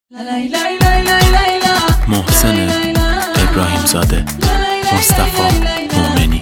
محسن ابراهیمزاده، مصطفی مومنی.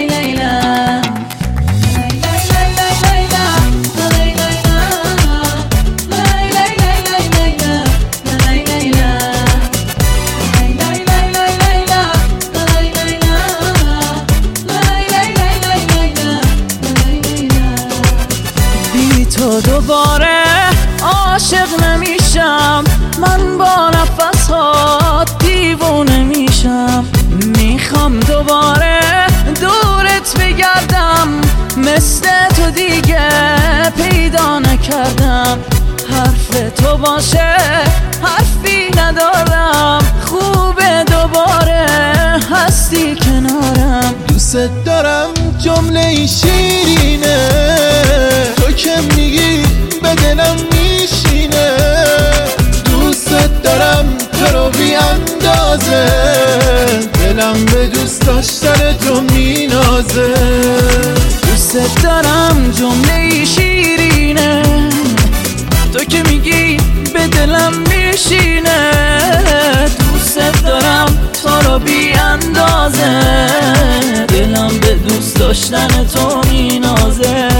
بی تو دوباره عاشق نمیشم، من با نفس‌ها دیوونه میشم. میخوام دوباره دورت بگردم، مثل تو دیگه پیدا نکردم. حرف تو باشه حرفی ندارم، خوبه دوباره هستی کنارم. دوست دارم جمله شیرینه، تو که میگی به دلم میشینه. دوست دارم تو رو بی اندازه، دلم به دوست داشتن تو مینازه. دوست دارم جمله شیرینه، تو که میگی به دلم میشینه. دوست دارم تو رو بی اندازه، دلم به دوست داشتن تو مینازه.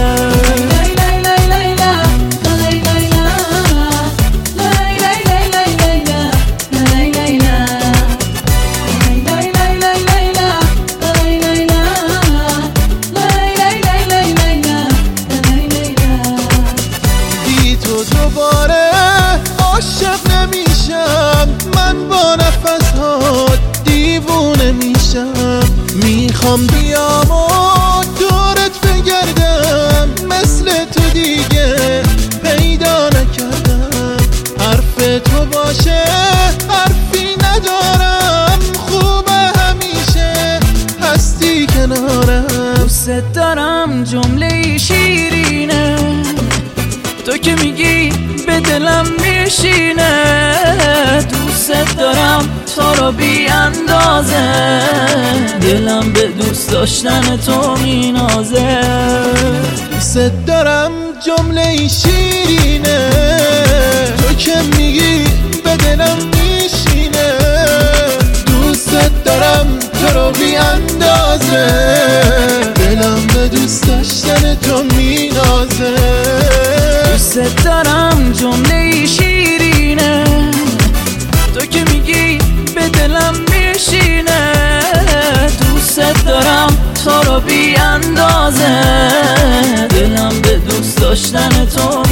دوباره عاشق نمیشم، من با نفس‌ها دیوونه میشم. میخوام بیام و دورت بگردم، مثل تو دیگه پیدا نکردم. حرف تو باشه حرفی ندارم، خوبه همیشه هستی کنارم. دوست دارم جمله شیرینه، تو که میگی به دلم میشینه. دوست دارم تو رو بی اندازه، دلم به دوست داشتن تو مینازه. دوست دارم جمله شیرینه، تو که میگی به دلم میشینه. دوست دارم تو رو بی اندازه، دلم به دوست داشتن تو مینازه. دوست دارم جمله شیرینه، تو که میگی به دلم میشینه. دوست دارم تو رو بی اندازه، دلم به دوست داشتن تو